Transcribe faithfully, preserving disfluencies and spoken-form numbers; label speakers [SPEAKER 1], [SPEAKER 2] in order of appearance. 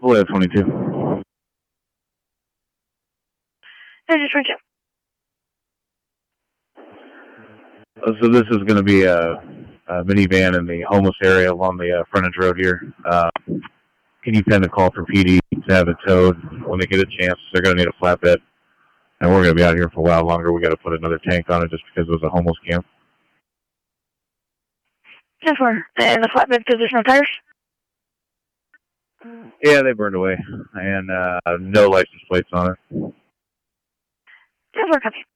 [SPEAKER 1] Bullet twenty-two.
[SPEAKER 2] Engine twenty-two.
[SPEAKER 1] Uh, so this is going to be a, a minivan in the homeless area along the uh, frontage road here. Uh, can you send a call for P D to have it towed when they get a chance? They're going to need a flatbed. And we're going to be out here for a while longer. We got to put another tank on it just because it was a homeless camp.
[SPEAKER 2] ten four. And the flatbed because there's no tires?
[SPEAKER 1] Yeah, they burned away. And uh, no license plates on it.
[SPEAKER 2] ten four, copy.